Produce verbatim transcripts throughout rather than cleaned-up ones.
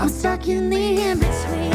I'm stuck in the in-between.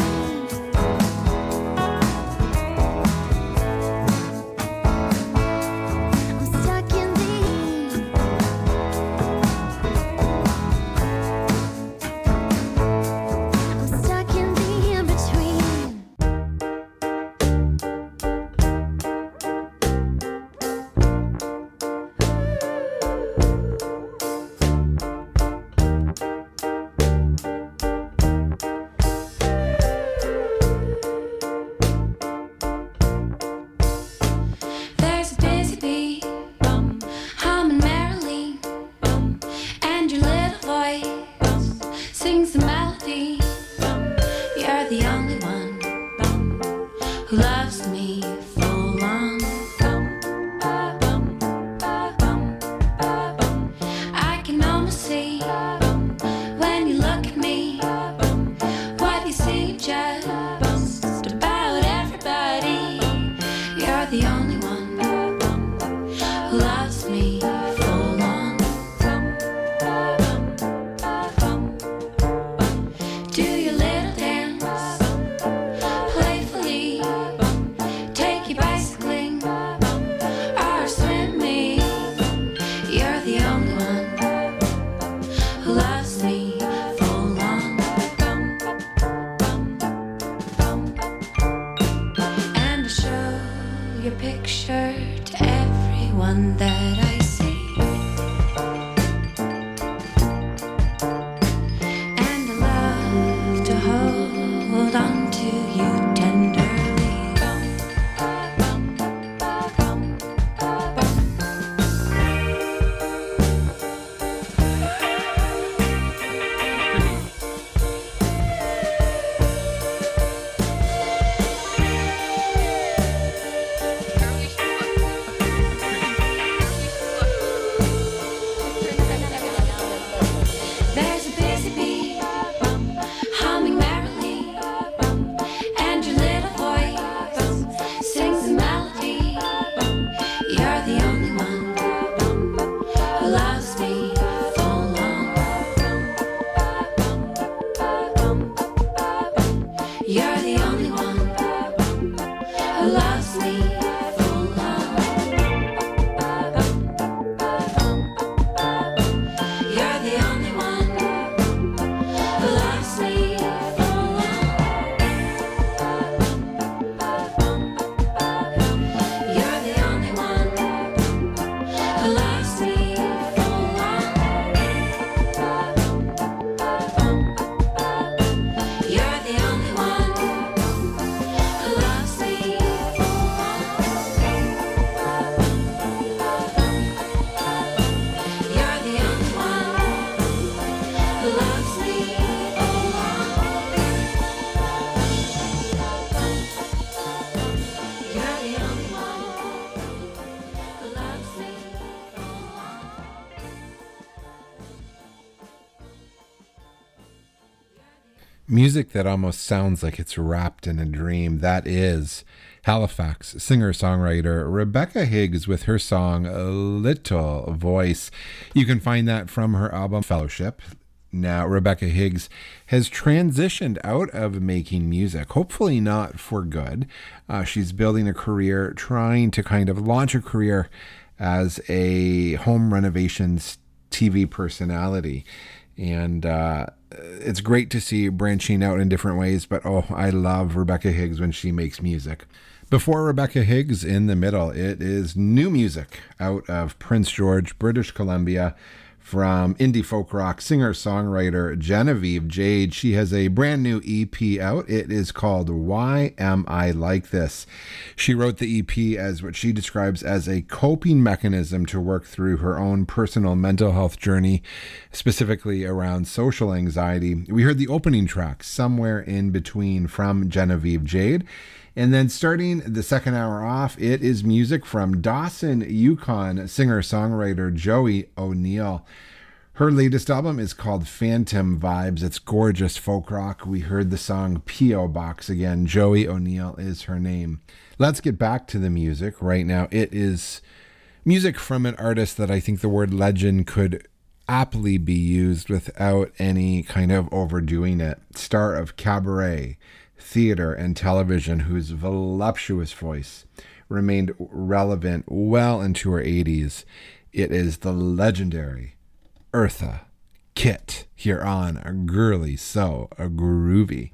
Music that almost sounds like it's wrapped in a dream. That is Halifax singer-songwriter Rebecca Higgs with her song Little Voice. You can find that from her album Fellowship. Now, Rebecca Higgs has transitioned out of making music, hopefully not for good. Uh, she's building a career, trying to kind of launch a career as a home renovations T V personality. And uh, it's great to see branching out in different ways, but oh, I love Rebecca Higgs when she makes music. Before Rebecca Higgs, in the middle, it is new music out of Prince George, British Columbia, from indie folk rock singer-songwriter Genevieve Jade. She has a brand new E P out. It is called Why Am I Like This? She wrote the E P as what she describes as a coping mechanism to work through her own personal mental health journey, specifically around social anxiety. We heard the opening track, Somewhere in Between, from Genevieve Jade. And then starting the second hour off, it is music from Dawson, Yukon singer-songwriter Joey O'Neill. Her latest album is called Phantom Vibes. It's gorgeous folk rock. We heard the song P O Box again. Joey O'Neill is her name. Let's get back to the music right now. It is music from an artist that I think the word legend could aptly be used without any kind of overdoing it. Star of cabaret, theater, and television, whose voluptuous voice remained relevant well into her eighties. It is the legendary Eartha Kitt here on a Girly So a Groovy.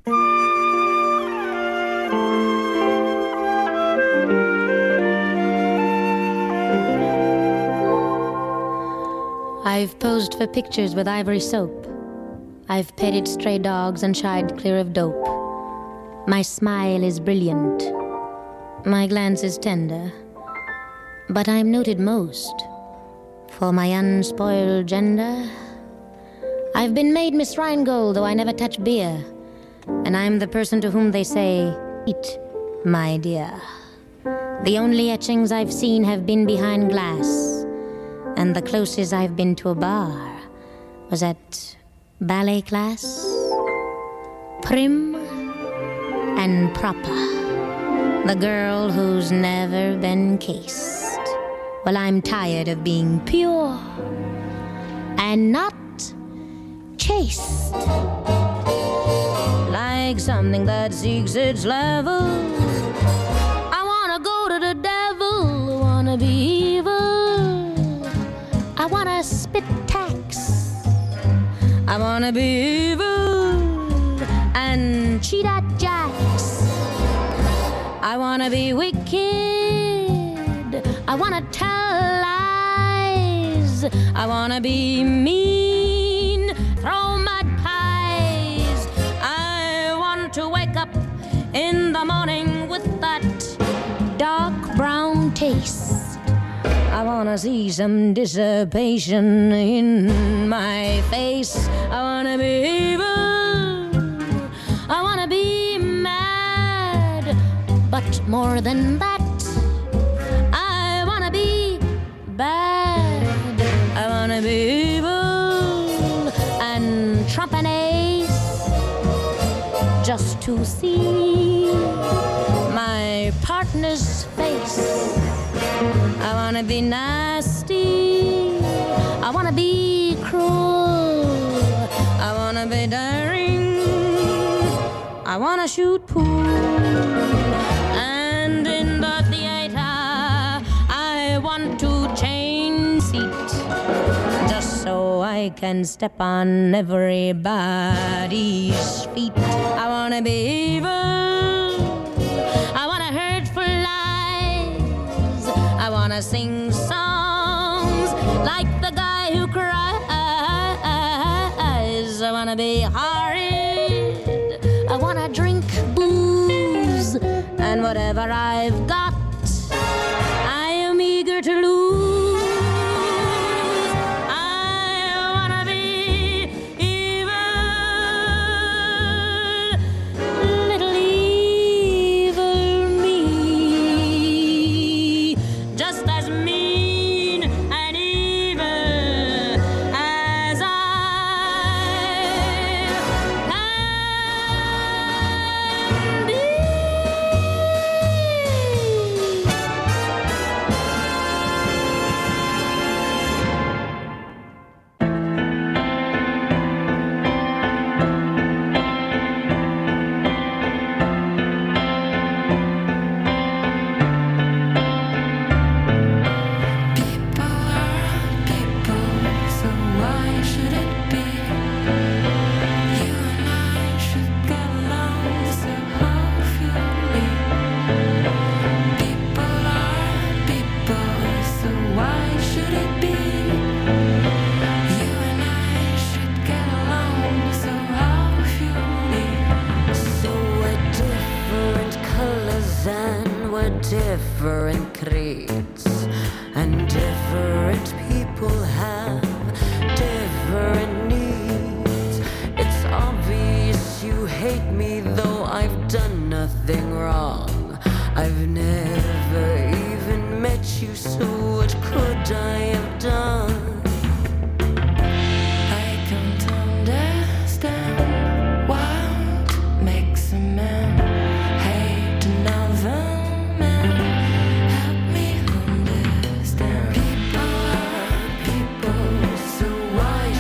I've posed for pictures with ivory soap. I've petted stray dogs and shied clear of dope. My smile is brilliant. My glance is tender. But I'm noted most for my unspoiled gender. I've been made Miss Rheingold, though I never touch beer. And I'm the person to whom they say, eat, my dear. The only etchings I've seen have been behind glass. And the closest I've been to a bar was at ballet class. Prim and proper. The girl who's never been cased. Well, I'm tired of being pure and not chaste. Like something that seeks its level. I wanna go to the devil, wanna be evil. I wanna spit tax. I wanna be evil and cheat at jacks. I wanna be wicked. I wanna tell lies. I wanna be mean, throw mud pies. I want to wake up in the morning with that dark brown taste. I wanna see some dissipation in my face. I wanna be evil. I wanna be mad. But more than that, I wanna be bad. I wanna be evil and trump an ace just to see my partner's face. I wanna be nasty. I wanna be cruel. I wanna be daring. I wanna shoot pool. And in the theater, I want to change seat, just so I can step on everybody's feet. I wanna be evil. I wanna hurt for lies. I wanna sing songs like the guy who cries. I wanna be horrid. I wanna drink booze. And whatever I've got, I am eager to lose. I wanna be evil, little evil me, just as mean and evil as I can be. Different creeds and different people have different needs. It's obvious you hate me, though I've done nothing wrong. I've never even met you, so what could I have done? I can't understand what makes a man hate another. Help me understand. People are people, so why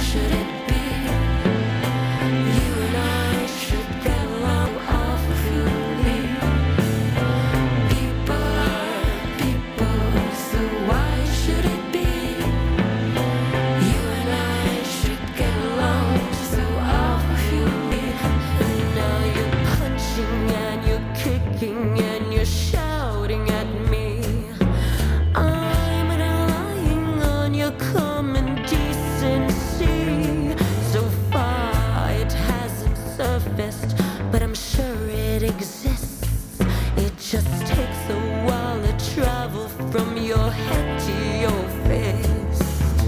manifest, but I'm sure it exists. It just takes a while to travel from your head to your fist.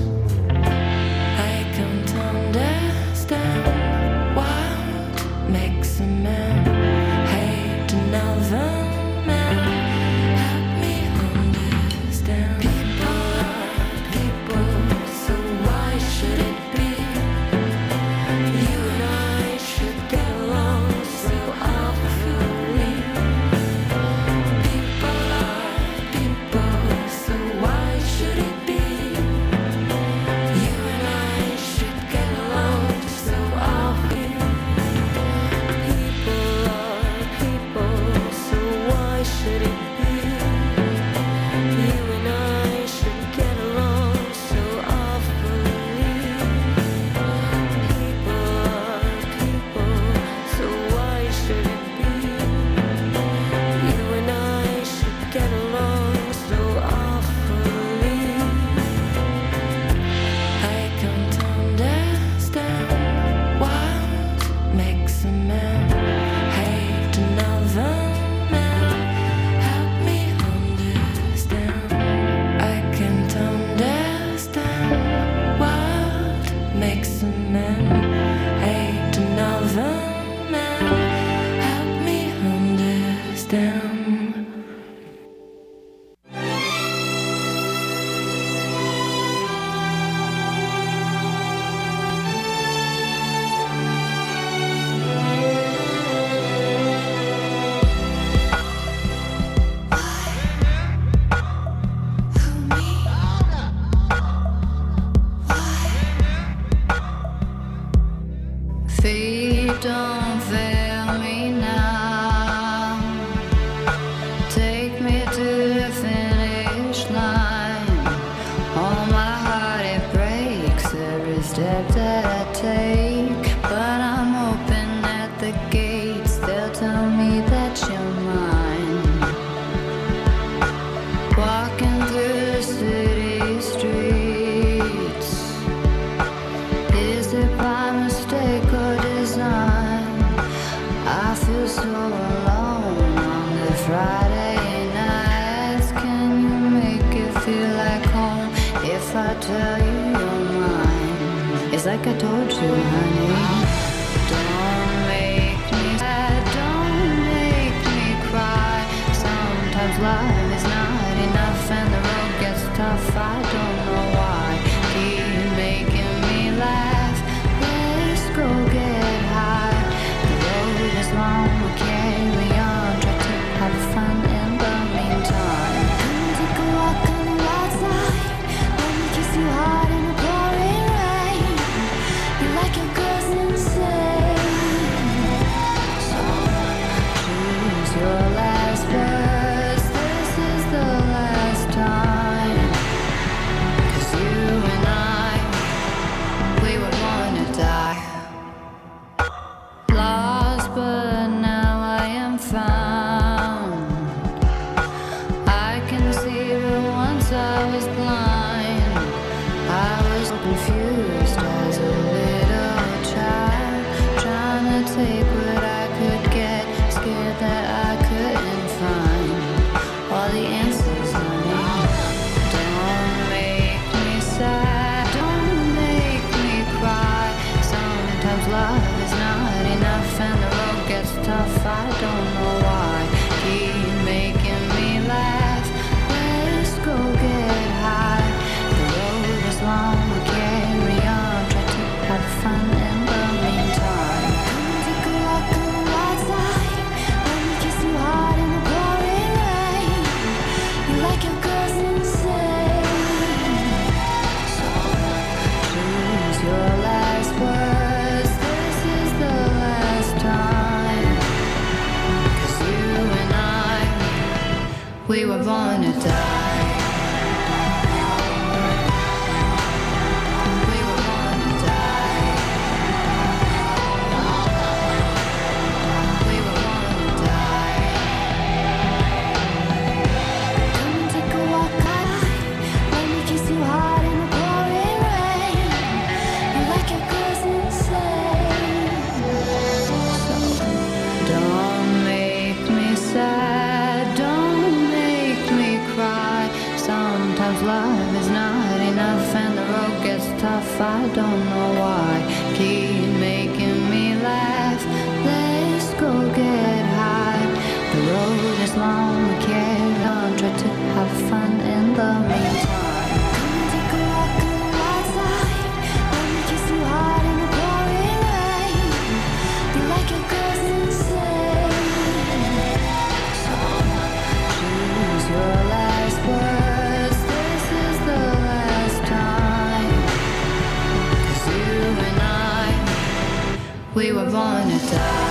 I can't understand what makes a man hate another man. Help me understand. People are people, so why should it be? You and I should get along so awfully. People are people, so why should it be? You and I should get along so awfully. People are people, so why should it be? You and I should get along so awfully. People are people, so why should it be? You and I should get along so awfully. I can't understand what makes a man hate another man. Help me understand. I can't understand what makes a man hate another man. Help me understand. Feet don't fail me now. Take me to the finish line. All my heart it breaks every step that I take. But I'm hoping at the gates they'll tell me that you're mine. Walking through the city streets. Is it by mistake or design? I feel so alone on the Friday nights. Can you make it feel like home if I tell you you're mine? It's like I told you, honey. Don't make me sad, don't make me cry. Sometimes love is not enough and the road gets tough. I don't know why. Keep making me laugh. Let's go get high. The road is long, we'll carry on. Try to have fun in the meantime. Come take a walk on the wild side. Let me kiss you hard in the pouring rain. You like your girls insane. So choose your last words. This is the last time. 'Cause you and I, we would wanna die. Lost, but now I am found. I can see, but once I was blind. I was so confused as a little child, trying to take what I could get, scared that I couldn't find all the answers, honey. Don't make me sad, don't make me cry. Sometimes love is not enough and the road gets tough. I don't know why. Keep making me laugh. Let's go get high. The road is long, we'll carry on. Try to have fun in the meantime. Come take a walk on the wild side. Let me kiss you hard in the pouring rain. You like your girls insane. So choose your last words. This is the last time. 'Cause you and I, we were born to die. We were born to die. We were born to die. Come and take a walk on. Let me kiss you hard in the pouring rain. You like your girls insane. So off, I don't know why. Keep making me laugh. Let's go get high. The road is long, we carry on. Try to have fun in the meantime. Come take a walk on the wild side. Let me kiss you hard in the pouring rain. You like your girls insane. So choose your last words. This is the last time. 'Cause you and I, we were born to die.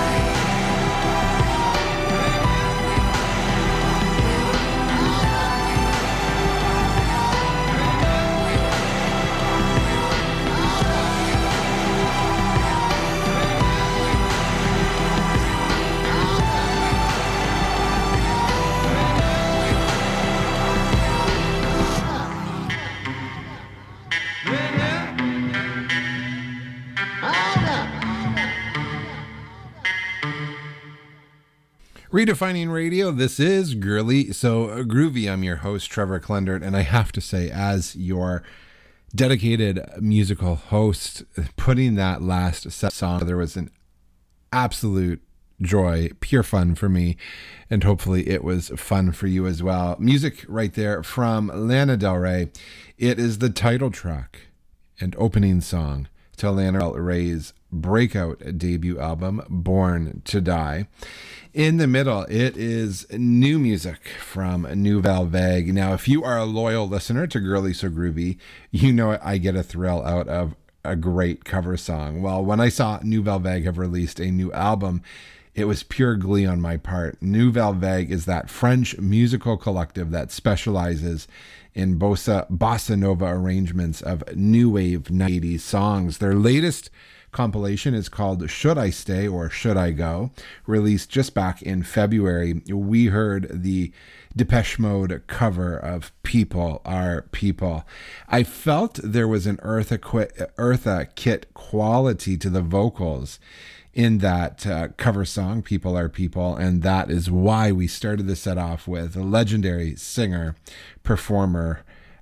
Redefining Radio, this is Girly So Groovy. I'm your host, Trevor Klendert, and I have to say, as your dedicated musical host, putting that last set song, there was an absolute joy, pure fun for me, and hopefully it was fun for you as well. Music right there from Lana Del Rey. It is the title track and opening song to Lana Del Rey's breakout debut album, Born to Die. In the middle, it is new music from Nouvelle Vague. Now, if you are a loyal listener to Girly So Groovy, you know I get a thrill out of a great cover song. Well, when I saw Nouvelle Vague have released a new album, it was pure glee on my part. Nouvelle Vague is that French musical collective that specializes in bossa, bossa nova arrangements of new wave nineties songs. Their latest compilation is called Should I Stay or Should I Go? Released just back in February. We heard the Depeche Mode cover of People Are People. I felt there was an Eartha, Eartha Kitt quality to the vocals in that uh, cover song, People Are People, and that is why we started the set off with a legendary singer, performer,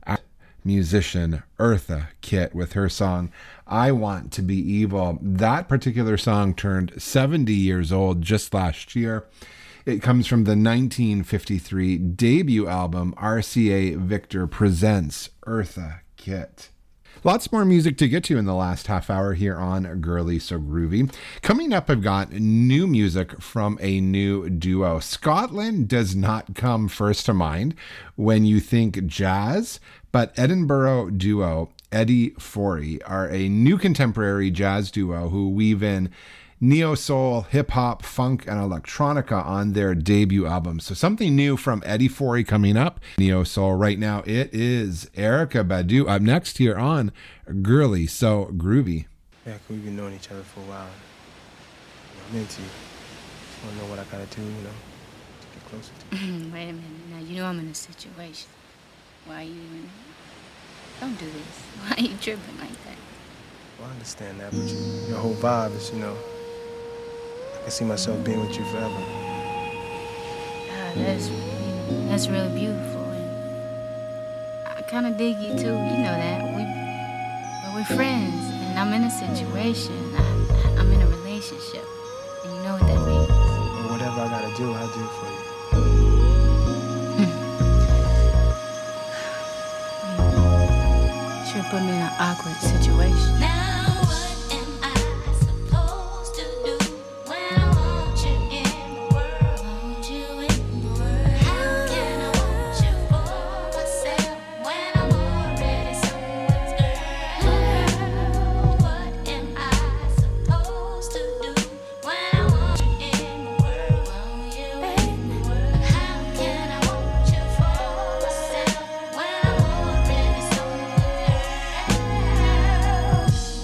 musician Eartha Kitt with her song I Want to Be Evil. That particular song turned seventy years old just last year. It comes from the nineteen fifty-three debut album R C A Victor Presents Eartha Kitt. Lots more music to get to in the last half hour here on Girly So Groovy. Coming up, I've got new music from a new duo. Scotland does not come first to mind when you think jazz, but Edinburgh duo Eddie Forey are a new contemporary jazz duo who weave in neo-soul, hip-hop, funk, and electronica on their debut album. So something new from Eddie Forey coming up. Neo-soul right now, it is Erykah Badu up next here on Girly So Groovy. Yeah, we've been knowing each other for a while. I'm into you. Just want to know what I gotta do, you know, to get closer to you. Wait a minute. Now, you know I'm in a situation. Why are you even... Don't do this. Why are you tripping like that? Well, I understand that, but you, your whole vibe is, you know, I can see myself being with you forever. Uh, that's, you know, that's really beautiful. And I kind of dig you, too. You know that. We, but we're friends, and I'm in a situation. I, I'm in a relationship, and you know what that means. Well, whatever I gotta do, I'll do for you. Sure put me in an awkward situation. Now what am I supposed to do when I want you in the world? Want you in the world? How can I want you for myself when I'm already someone's girl? What am I supposed to do when I want you in the world? Want you in the world? How can I want you for myself when I'm already someone's girl?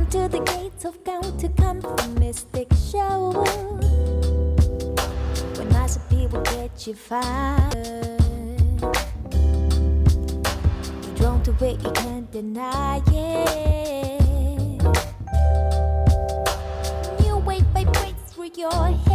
to the gates of counter mystic show. When nice people get you fired, you're drawn to it, you can't deny it. New wave vibrates through your